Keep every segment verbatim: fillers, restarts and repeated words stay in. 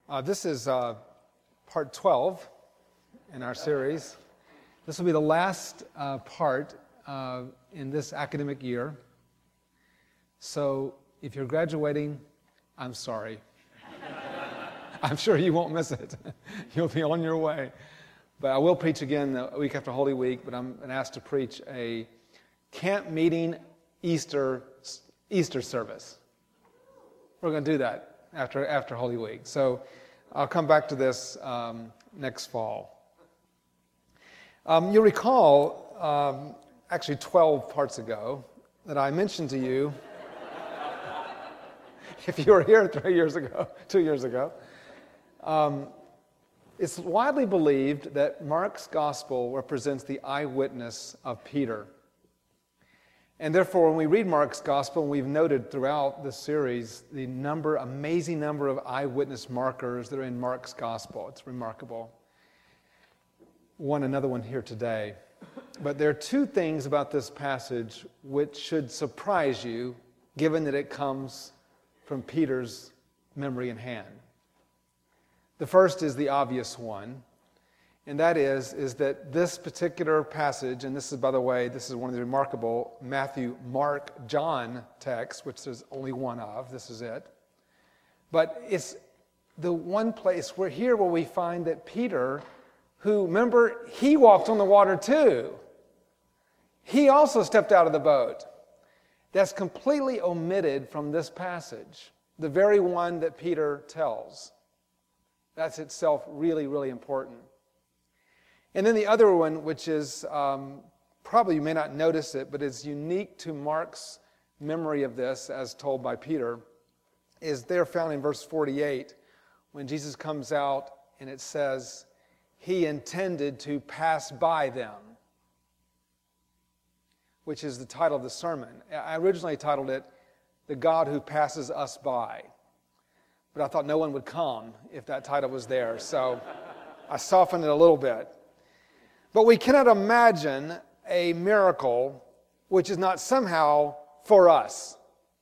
Uh, this is uh, part twelve in our series. This will be the last uh, part uh, in this academic year. So if you're graduating, I'm sorry. I'm sure you won't miss it. You'll be on your way. But I will preach again the week after Holy Week, but I'm asked to preach a camp meeting Easter Easter service. We're going to do that after after Holy Week. So I'll come back to this um, next fall. Um, you'll recall, um, actually twelve parts ago, that I mentioned to you, if you were here three years ago, two years ago, um, it's widely believed that Mark's gospel represents the eyewitness of Peter. And therefore, when we read Mark's gospel, and we've noted throughout this series the number, amazing number of eyewitness markers that are in Mark's gospel. It's remarkable. One, another one here today. But there are two things about this passage which should surprise you, given that it comes from Peter's memory and hand. The first is the obvious one. And that is, is that this particular passage, and this is, by the way, this is one of the remarkable Matthew, Mark, John texts, which there's only one of. This is it. But it's the one place where here where we find that Peter, who, remember, he walked on the water too. He also stepped out of the boat. That's completely omitted from this passage, the very one that Peter tells. That's itself really, really important. And then the other one, which is, um, probably you may not notice it, but is unique to Mark's memory of this, as told by Peter, is there found in verse forty-eight, when Jesus comes out and it says, he intended to pass by them, which is the title of the sermon. I originally titled it, The God Who Passes Us By. But I thought no one would come if that title was there, so I softened it a little bit. But we cannot imagine a miracle which is not somehow for us.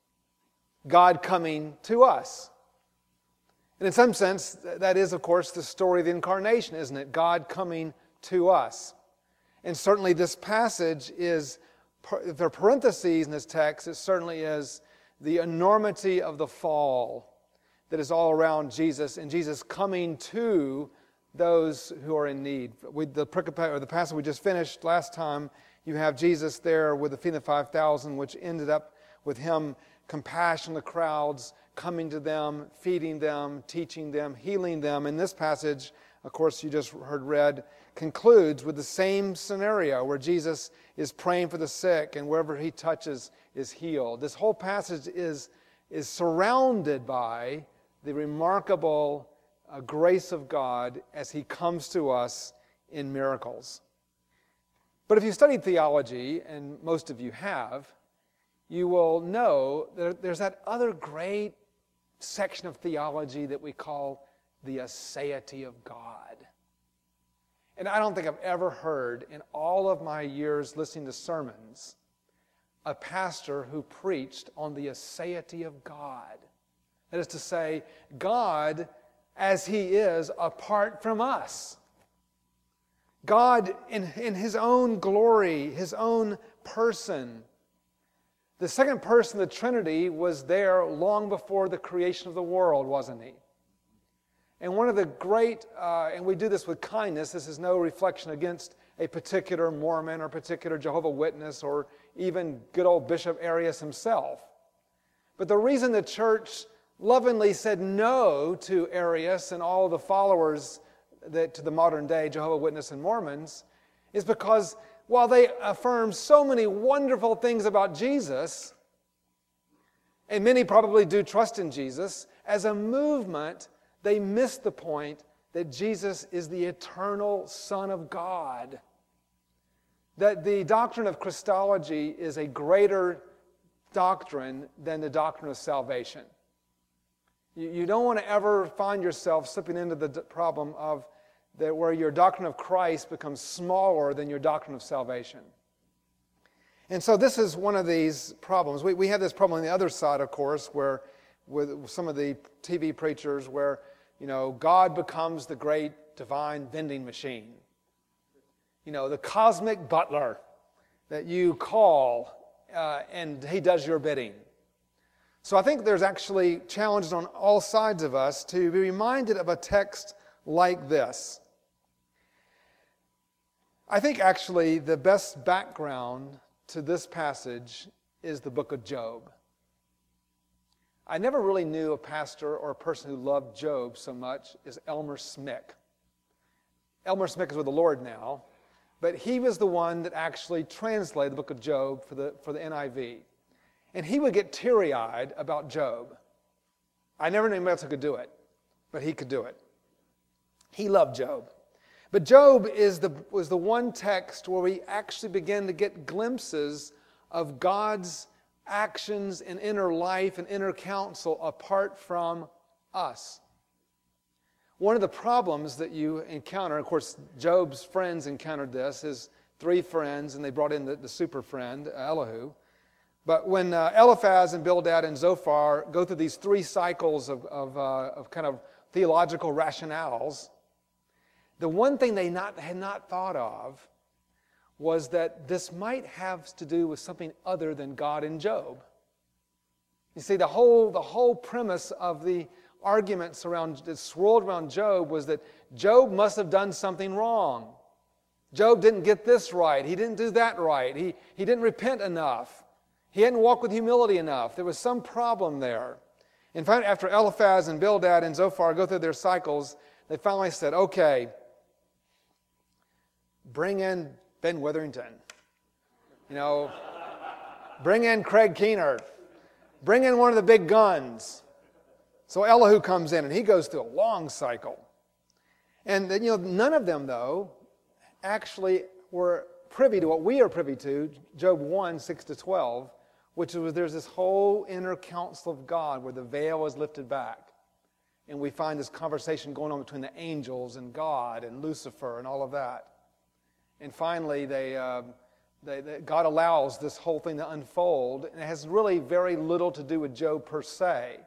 God coming to us. And in some sense, that is, of course, the story of the incarnation, isn't it? God coming to us. And certainly this passage is, if there are parentheses in this text, it certainly is the enormity of the fall that is all around Jesus, and Jesus coming to those who are in need. With the, or the passage we just finished last time, you have Jesus there with the feeding of five thousand, which ended up with him compassion the crowds, coming to them, feeding them, teaching them, healing them. And this passage, of course, you just heard read, concludes with the same scenario where Jesus is praying for the sick, and wherever he touches is healed. This whole passage is, is surrounded by the remarkable uh, grace of God as he comes to us in miracles. But if you studied theology, and most of you have, you will know that there's that other great section of theology that we call the aseity of God. And I don't think I've ever heard in all of my years listening to sermons a pastor who preached on the aseity of God. That is to say, God as he is apart from us. God in, in his own glory, his own person. The second person of the Trinity was there long before the creation of the world, wasn't he? And one of the great, uh, and we do this with kindness, this is no reflection against a particular Mormon or particular Jehovah's Witness or even good old Bishop Arius himself. But the reason the church lovingly said no to Arius and all the followers that to the modern day Jehovah's Witness and Mormons is because while they affirm so many wonderful things about Jesus, and many probably do trust in Jesus, as a movement, they miss the point that Jesus is the eternal Son of God. That the doctrine of Christology is a greater doctrine than the doctrine of salvation. You don't want to ever find yourself slipping into the problem of that where your doctrine of Christ becomes smaller than your doctrine of salvation. And so this is one of these problems. We, we have this problem on the other side, of course, where with some of the T V preachers where you know, God becomes the great divine vending machine. You know, the cosmic butler that you call uh, and he does your bidding. So I think there's actually challenges on all sides of us to be reminded of a text like this. I think actually the best background to this passage is the book of Job. I never really knew a pastor or a person who loved Job so much as Elmer Smick. Elmer Smick is with the Lord now, but he was the one that actually translated the book of Job for the, for the N I V. And he would get teary-eyed about Job. I never knew anybody else who could do it, but he could do it. He loved Job. But Job is the, was the one text where we actually begin to get glimpses of God's actions and inner life and inner counsel apart from us. One of the problems that you encounter, of course, Job's friends encountered this, his three friends, and they brought in the, the super friend, Elihu. But when uh, Eliphaz and Bildad and Zophar go through these three cycles of, of, uh, of kind of theological rationales, the one thing they not, had not thought of was that this might have to do with something other than God and Job. You see, the whole, the whole premise of the arguments around that swirled around Job was that Job must have done something wrong. Job didn't get this right. He didn't do that right. He, he didn't repent enough. He hadn't walked with humility enough. There was some problem there. In fact, after Eliphaz and Bildad and Zophar go through their cycles, they finally said, okay, bring in Ben Witherington. You know, bring in Craig Keener. Bring in one of the big guns. So Elihu comes in, and he goes through a long cycle. And, you know, none of them, though, actually were privy to what we are privy to, Job one, six to twelve, which was there's this whole inner counsel of God where the veil is lifted back. And we find this conversation going on between the angels and God and Lucifer and all of that. And finally, they, uh, they, they, God allows this whole thing to unfold, and it has really very little to do with Job per se.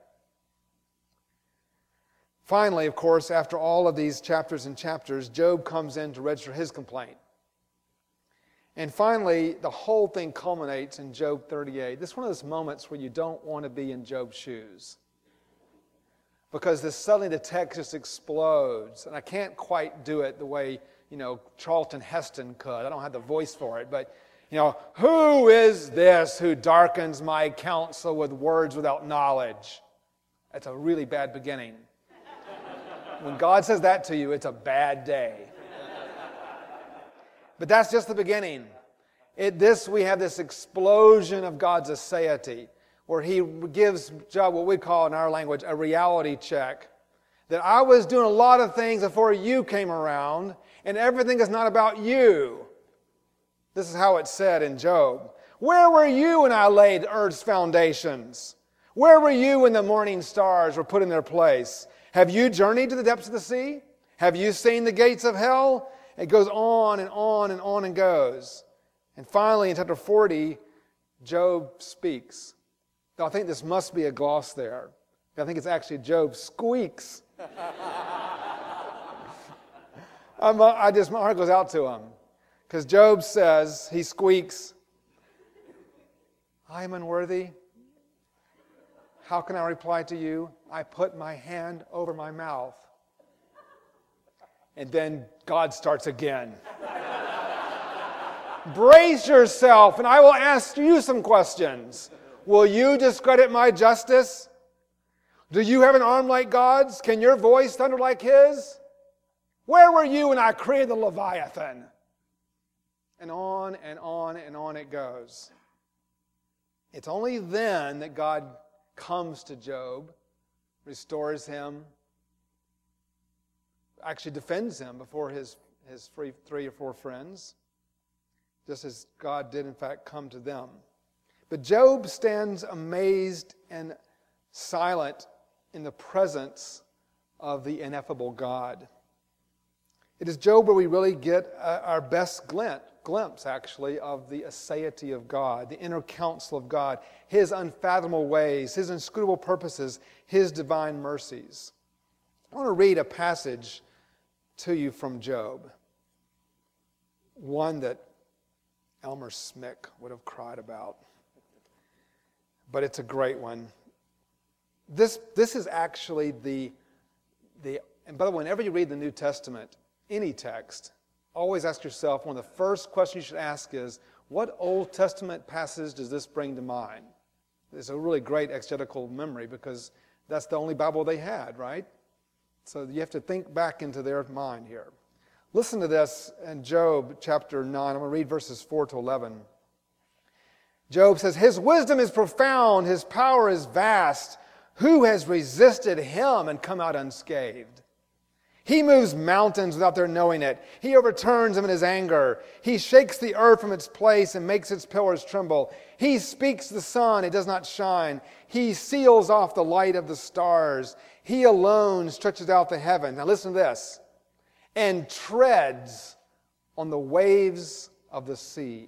Finally, of course, after all of these chapters and chapters, Job comes in to register his complaint. And finally, the whole thing culminates in Job thirty-eight. This is one of those moments where you don't want to be in Job's shoes. Because this, suddenly the text just explodes. And I can't quite do it the way, you know, Charlton Heston could. I don't have the voice for it. But, you know, who is this who darkens my counsel with words without knowledge? That's a really bad beginning. When God says that to you, it's a bad day. But that's just the beginning. It, this we have this explosion of God's aseity, where He gives Job what we call in our language a reality check. That I was doing a lot of things before you came around, and everything is not about you. This is how it's said in Job. Where were you when I laid earth's foundations? Where were you when the morning stars were put in their place? Have you journeyed to the depths of the sea? Have you seen the gates of hell? It goes on and on and on and goes. And finally, in chapter forty, Job speaks. Now, I think this must be a gloss there. I think it's actually Job squeaks. I'm, I just, my heart goes out to him. Because Job says, he squeaks, I am unworthy. How can I reply to you? I put my hand over my mouth. And then God starts again. Brace yourself, and I will ask you some questions. Will you discredit my justice? Do you have an arm like God's? Can your voice thunder like His? Where were you when I created the Leviathan? And on and on and on it goes. It's only then that God comes to Job, restores him, actually defends him before his, his three, three or four friends, just as God did in fact come to them. But Job stands amazed and silent in the presence of the ineffable God. It is Job where we really get uh, our best glint, glimpse, actually, of the aseity of God, the inner counsel of God, His unfathomable ways, His inscrutable purposes, His divine mercies. I want to read a passage to you from Job, one that Elmer Smick would have cried about. But it's a great one. This, this is actually the, the, and by the way, whenever you read the New Testament, any text, always ask yourself, one of the first questions you should ask is, what Old Testament passage does this bring to mind? It's a really great exegetical memory because that's the only Bible they had, right? So you have to think back into their mind here. Listen to this in Job chapter nine. I'm going to read verses four to eleven. Job says, His wisdom is profound, His power is vast. Who has resisted Him and come out unscathed? He moves mountains without their knowing it. He overturns them in His anger. He shakes the earth from its place and makes its pillars tremble. He speaks the sun, it does not shine. He seals off the light of the stars. He alone stretches out the heavens. Now listen to this. And treads on the waves of the sea.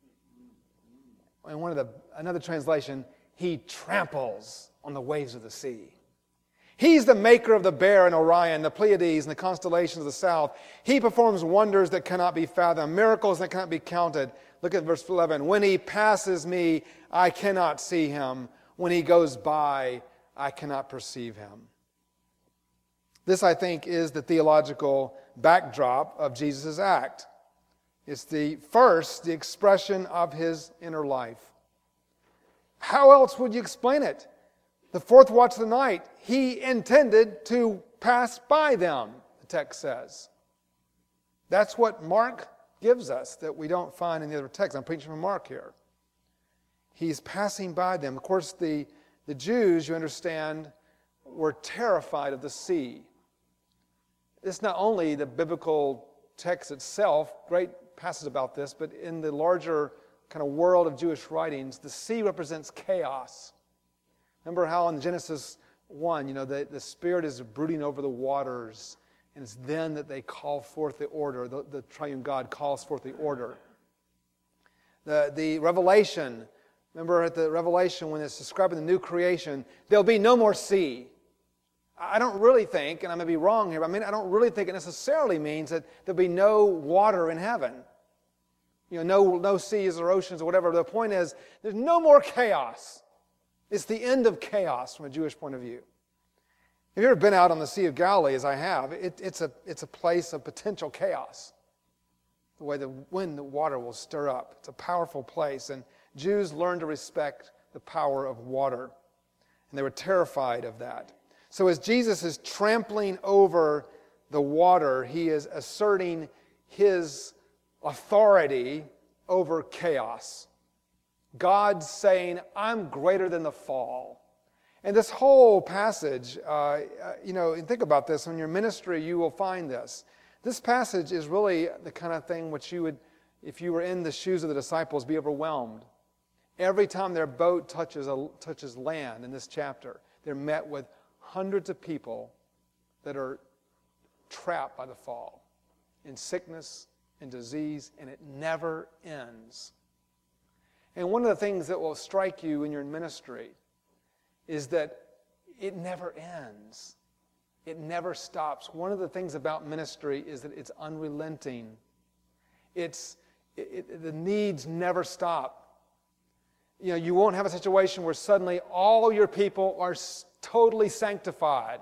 In one of the another translation, He tramples on the waves of the sea. He's the maker of the Bear and Orion, the Pleiades and the constellations of the south. He performs wonders that cannot be fathomed, miracles that cannot be counted. Look at verse eleven. When He passes me, I cannot see Him. When He goes by, I cannot perceive Him. This, I think, is the theological backdrop of Jesus' act. It's the first, the expression of His inner life. How else would you explain it? The fourth watch of the night, He intended to pass by them, the text says. That's what Mark gives us that we don't find in the other text. I'm preaching from Mark here. He's passing by them. Of course, the, the Jews, you understand, were terrified of the sea. It's not only the biblical text itself, great passages about this, but in the larger kind of world of Jewish writings, the sea represents chaos. Remember how in Genesis one, you know, the, the Spirit is brooding over the waters, and it's then that they call forth the order. The, the triune God calls forth the order. The, the Revelation, remember at the Revelation when it's describing the new creation, there'll be no more sea. I don't really think, and I may be wrong here, but I mean, I don't really think it necessarily means that there'll be no water in heaven. You know, no, no seas or oceans or whatever. The point is, there's no more chaos. It's the end of chaos from a Jewish point of view. Have you ever been out on the Sea of Galilee, as I have? It, it's, a, it's a place of potential chaos. The way the wind, the water will stir up. It's a powerful place. And Jews learned to respect the power of water. And they were terrified of that. So as Jesus is trampling over the water, He is asserting His authority over chaos. God's saying, I'm greater than the fall. And this whole passage, uh, you know, and think about this, in your ministry you will find this. This passage is really the kind of thing which you would, if you were in the shoes of the disciples, be overwhelmed. Every time their boat touches, a, touches land in this chapter, they're met with hundreds of people that are trapped by the fall in sickness and disease, and it never ends. And one of the things that will strike you in your ministry is that it never ends. It never stops. One of the things about ministry is that it's unrelenting. It's it, it, the needs never stop. You know, you won't have a situation where suddenly all your people are totally sanctified.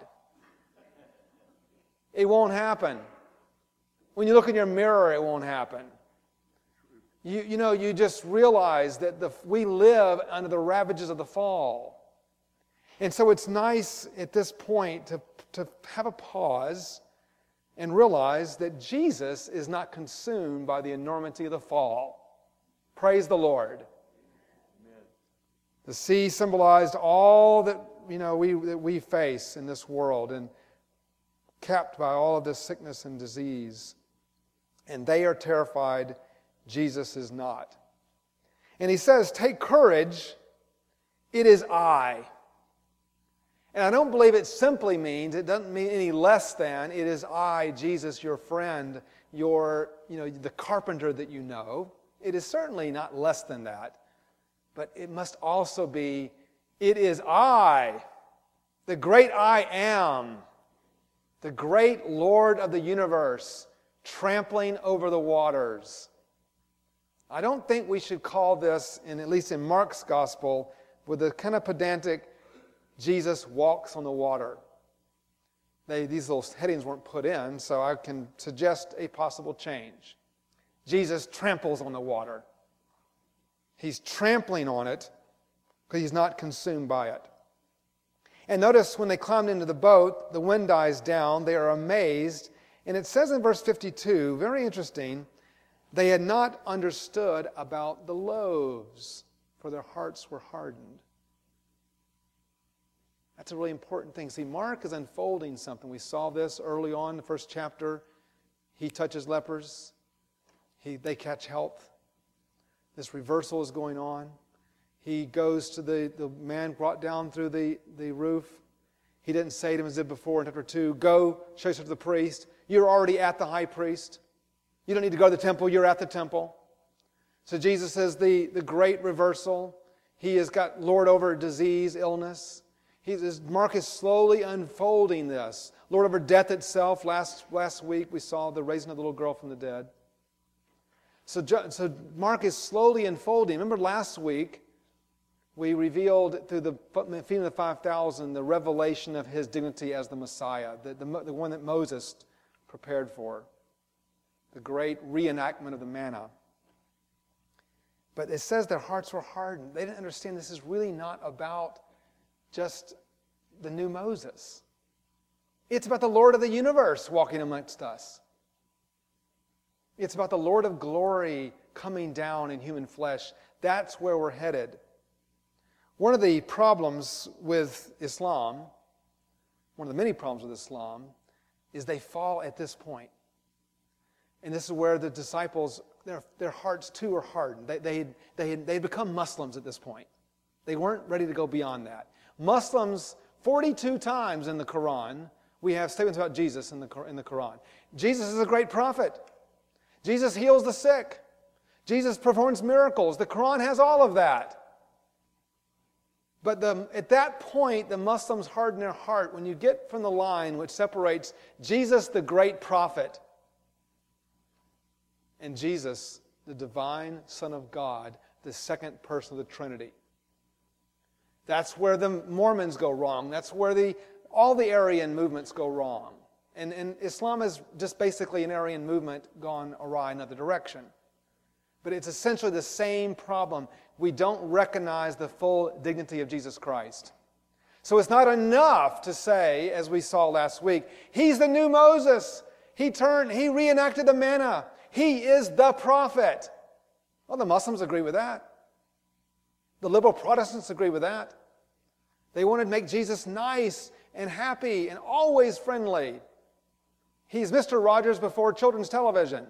It won't happen. When you look in your mirror, it won't happen. You, you know, you just realize that the, we live under the ravages of the fall. And so it's nice at this point to, to have a pause and realize that Jesus is not consumed by the enormity of the fall. Praise the Lord. Amen. The sea symbolized all that, you know, we, that we face in this world and capped by all of this sickness and disease. And they are terrified. Jesus is not. And He says, take courage, it is I. And I don't believe it simply means, it doesn't mean any less than, it is I, Jesus, your friend, your, you know, the carpenter that you know. It is certainly not less than that. But it must also be, it is I, the great I am, The great Lord of the universe trampling over the waters. I don't think we should call this, in, at least in Mark's gospel, with the kind of pedantic, Jesus walks on the water. They, these little headings weren't put in, so I can suggest a possible change. Jesus tramples on the water. He's trampling on it because he's not consumed by it. And notice when they climbed into the boat, the wind dies down. They are amazed. And it says in verse fifty-two, very interesting, they had not understood about the loaves, for their hearts were hardened. That's a really important thing. See, Mark is unfolding something. We saw this early on in the first chapter. He touches lepers. He, they catch health. This reversal is going on. He goes to the, the man brought down through the, the roof. He didn't say to him as he did before in chapter two, go, show yourself to the priest. You're already at the high priest. You don't need to go to the temple. You're at the temple. So Jesus says the, the great reversal. He has got Lord over disease, illness. He's, Mark is slowly unfolding this. Lord over death itself. Last, last week we saw the raising of the little girl from the dead. So, so Mark is slowly unfolding. Remember last week we revealed through the feeding of the five thousand the revelation of his dignity as the Messiah, the, the, the one that Moses prepared for, the great reenactment of the manna. But it says their hearts were hardened. They didn't understand this is really not about just the new Moses. It's about the Lord of the universe walking amongst us. It's about the Lord of glory coming down in human flesh. That's where we're headed. One of the problems with Islam, one of the many problems with Islam, is they fall at this point. And this is where the disciples, their, their hearts too are hardened. They, they, they, they had become Muslims at this point. They weren't ready to go beyond that. Muslims, forty-two times in the Quran, we have statements about Jesus in the, in the Quran. Jesus is a great prophet. Jesus heals the sick. Jesus performs miracles. The Quran has all of that. But the, at that point, the Muslims harden their heart when you get from the line which separates Jesus, the great prophet, and Jesus, the divine Son of God, the second person of the Trinity. That's where the Mormons go wrong. That's where the all the Aryan movements go wrong. And, and Islam is just basically an Aryan movement gone awry in another direction. But it's essentially the same problem. We don't recognize the full dignity of Jesus Christ. So it's not enough to say, as we saw last week, He's the new Moses. He turned, He reenacted the manna. He is the prophet. Well, the Muslims agree with that. The liberal Protestants agree with that. They wanted to make Jesus nice and happy and always friendly. He's Mister Rogers before children's television.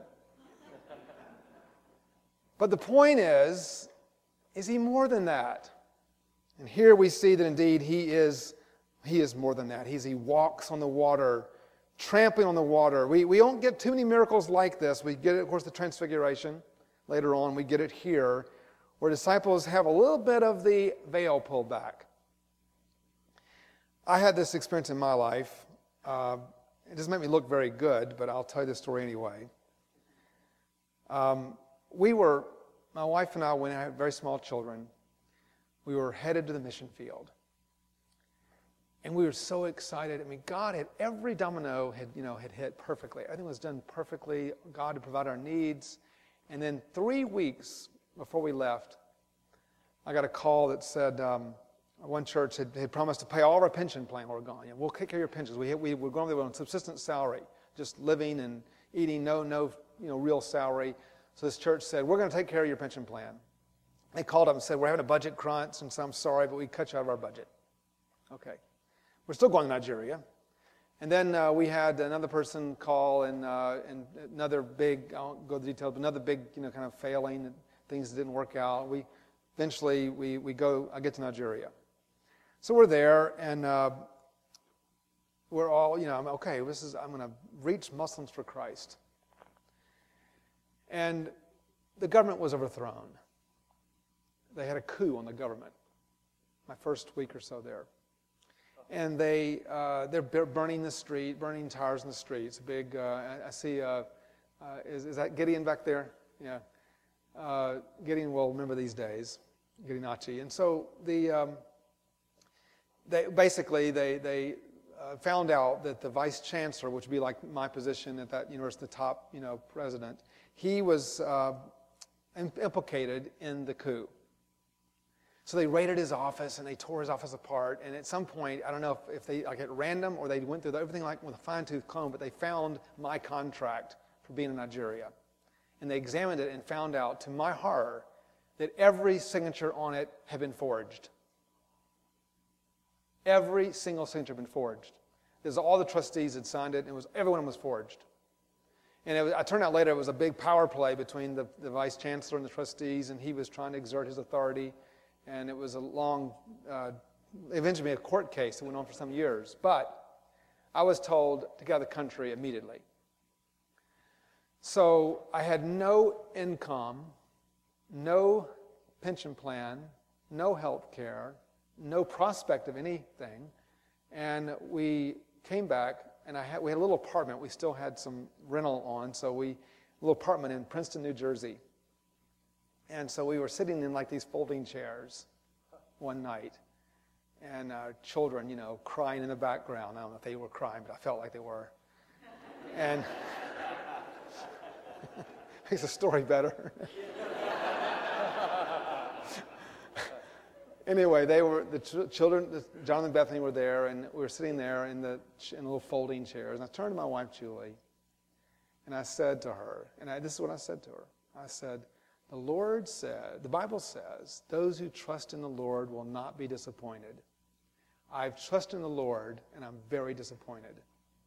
But the point is, is He more than that? And here we see that indeed He is, he is more than that. He's, he walks on the water, trampling on the water. We, we don't get too many miracles like this. We get it, of course, the Transfiguration. Later on, we get it here, where disciples have a little bit of the veil pulled back. I had this experience in my life. Uh, it doesn't make me look very good, but I'll tell you the story anyway. Um, we were, my wife and I, when I had very small children, we were headed to the mission field. And we were so excited. I mean, God had, every domino had, you know, had hit perfectly. Everything was done perfectly. God had provided our needs. And then three weeks before we left, I got a call that said um, one church had, had promised to pay all of our pension plan while we're gone. You know, we'll take care of your pensions. We, we were going there on subsistence salary, just living and eating, no, no, you know, real salary. So this church said, we're going to take care of your pension plan. They called up and said, we're having a budget crunch, and so I'm sorry, but we cut you out of our budget. Okay. We're still going to Nigeria. And then uh, we had another person call, and uh, and another big, I won't go into the details, but another big, you know, kind of failing, and things didn't work out. We eventually, we, we go, I get to Nigeria. So we're there, and uh, we're all, you know, I'm okay, this is, I'm going to reach Muslims for Christ. And the government was overthrown. They had a coup on the government, my first week or so there. and they, uh, they're burning the street, burning tires in the street. It's a big, uh, I, I see, uh, uh, is, is that Gideon back there? Yeah. Uh, Gideon will remember these days, Gideonachi. And so the, um, they basically, they, they uh, found out that the vice chancellor, which would be like my position at that university, the top, you know, president, he was uh, implicated in the coup. So they raided his office and they tore his office apart. And at some point, I don't know if, if they like at random or they went through everything like with a fine-tooth comb, but they found my contract for being in Nigeria. And they examined it and found out, to my horror, that every signature on it had been forged. Every single signature had been forged. There's all the trustees had signed it, and it was everyone was forged. And it, was, it turned out later it was a big power play between the, the vice chancellor and the trustees, and he was trying to exert his authority. And it was a long, uh, eventually a court case that went on for some years. But I was told to get out of the country immediately. So I had no income, no pension plan, no health care, no prospect of anything. And we came back, and I had, we had a little apartment. We still had some rental on, so we, a little apartment in Princeton, New Jersey. And so we were sitting in like these folding chairs one night, and uh, children, you know, crying in the background. I don't know if they were crying, but I felt like they were. And makes the story better. Anyway, they were the ch- children. The, John and Bethany were there, and we were sitting there in the in little folding chairs. And I turned to my wife, Julie, and I said to her, and I, this is what I said to her. I said, the Lord said, the Bible says, those who trust in the Lord will not be disappointed. I've trusted in the Lord, and I'm very disappointed.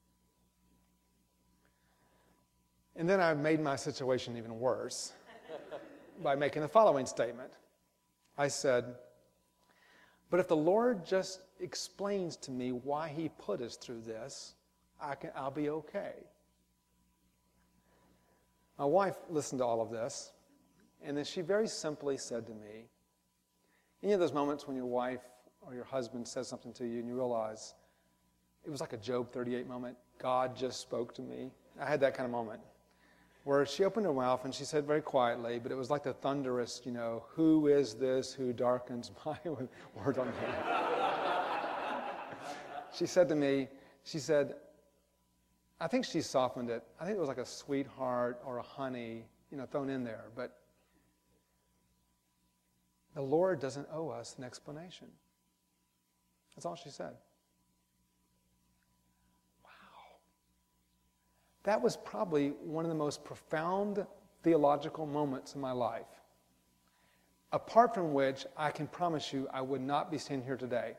And then I made my situation even worse by making the following statement. I said, but if the Lord just explains to me why he put us through this, I can, I'll be okay. My wife listened to all of this. And then she very simply said to me, any of those moments when your wife or your husband says something to you and you realize it was like a Job thirty-eight moment, God just spoke to me. I had that kind of moment where she opened her mouth and she said very quietly, but it was like the thunderous, you know, who is this who darkens my word on me? She said to me, she said, I think she softened it. I think it was like a sweetheart or a honey, you know, thrown in there, but the Lord doesn't owe us an explanation. That's all she said. Wow. That was probably one of the most profound theological moments in my life, apart from which I can promise you I would not be standing here today.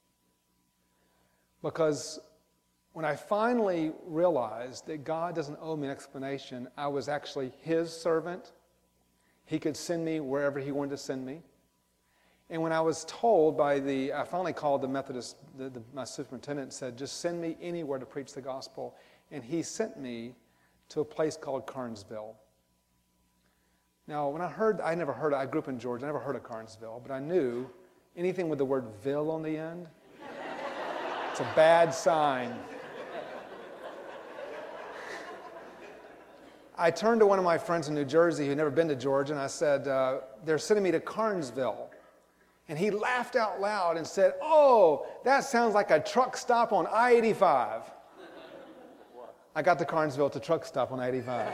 Because when I finally realized that God doesn't owe me an explanation, I was actually his servant. He could send me wherever he wanted to send me. And when I was told by the, I finally called the Methodist, the, the, my superintendent and said, just send me anywhere to preach the gospel. And he sent me to a place called Carnesville. Now, when I heard, I never heard, I grew up in Georgia, I never heard of Carnesville, but I knew anything with the word "ville" on the end, it's a bad sign. I turned to one of my friends in New Jersey who had never been to Georgia, and I said, uh, they're sending me to Carnesville. And he laughed out loud and said, oh, that sounds like a truck stop on I eighty-five. I got to Carnesville to truck stop on I eighty-five.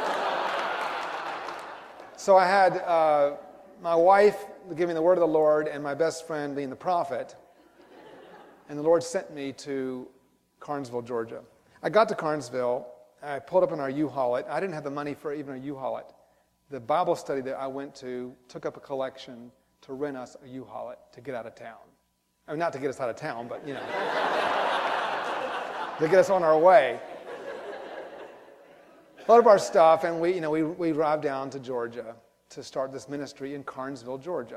So I had uh, my wife giving the word of the Lord and my best friend being the prophet. And the Lord sent me to Carnesville, Georgia. I got to Carnesville. I pulled up in our U-Haul it. I didn't have the money for even a U-Haul it. The Bible study that I went to took up a collection to rent us a U-Haul it to get out of town. I mean, not to get us out of town, but, you know, to get us on our way. Load up our stuff, and we, you know, we, we arrived down to Georgia to start this ministry in Carnesville, Georgia.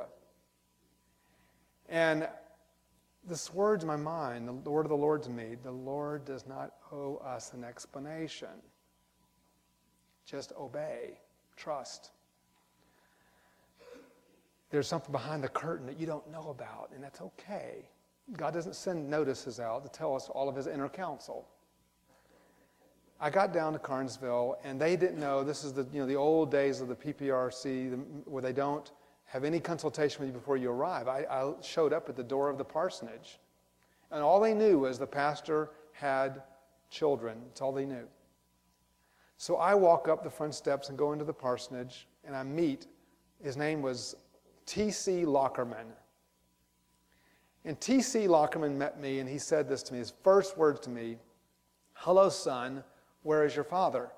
And this word's in my mind, the word of the Lord to me, the Lord does not owe us an explanation. Just obey, trust. There's something behind the curtain that you don't know about, and that's okay. God doesn't send notices out to tell us all of his inner counsel. I got down to Carnesville, and they didn't know. This is the you know the old days of the P P R C, the, where they don't have any consultation with you before you arrive. I, I showed up at the door of the parsonage, and all they knew was the pastor had children. That's all they knew. So I walk up the front steps and go into the parsonage, and I meet, his name was T C Lockerman. And T C Lockerman met me, and he said this to me, his first words to me, "Hello, son, where is your father?"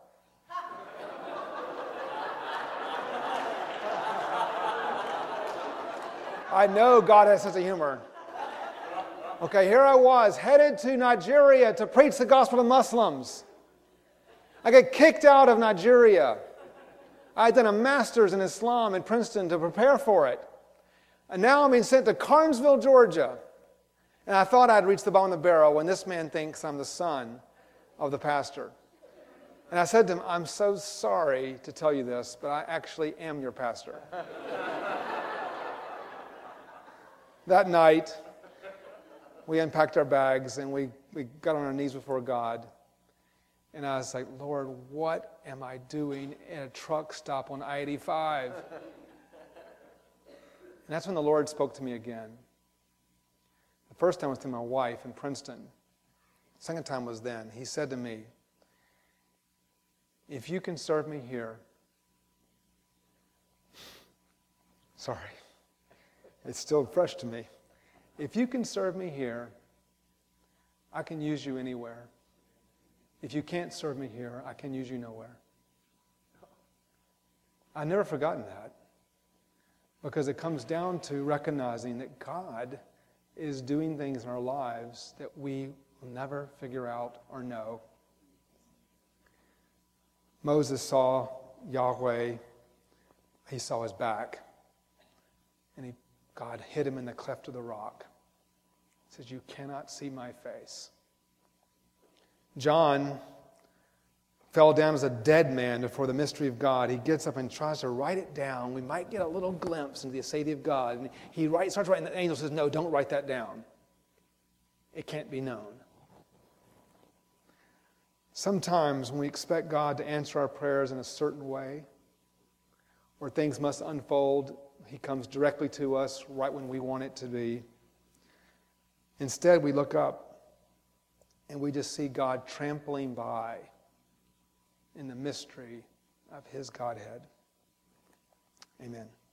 I know God has a sense of humor. Okay, here I was, headed to Nigeria to preach the gospel to Muslims. I get kicked out of Nigeria. I had done a master's in Islam in Princeton to prepare for it. And now I'm being sent to Carnesville, Georgia. And I thought I'd reached the bottom of the barrel when this man thinks I'm the son of the pastor. And I said to him, "I'm so sorry to tell you this, but I actually am your pastor." That night, we unpacked our bags and we, we got on our knees before God. And I was like, "Lord, what am I doing in a truck stop on I eighty-five? And that's when the Lord spoke to me again. The first time was to my wife in Princeton. The second time was then. He said to me, "If you can serve me here," sorry, it's still fresh to me. "If you can serve me here, I can use you anywhere. If you can't serve me here, I can use you nowhere." I've never forgotten that, because it comes down to recognizing that God is doing things in our lives that we will never figure out or know. Moses saw Yahweh. He saw his back. And he, God hid him in the cleft of the rock. He says, "You cannot see my face." John fell down as a dead man before the mystery of God. He gets up and tries to write it down. We might get a little glimpse into the aseity of God. And he writes, starts writing, the angel says, "No, don't write that down. It can't be known." Sometimes when we expect God to answer our prayers in a certain way, or things must unfold, he comes directly to us right when we want it to be. Instead, we look up and we just see God trampling by in the mystery of his Godhead. Amen.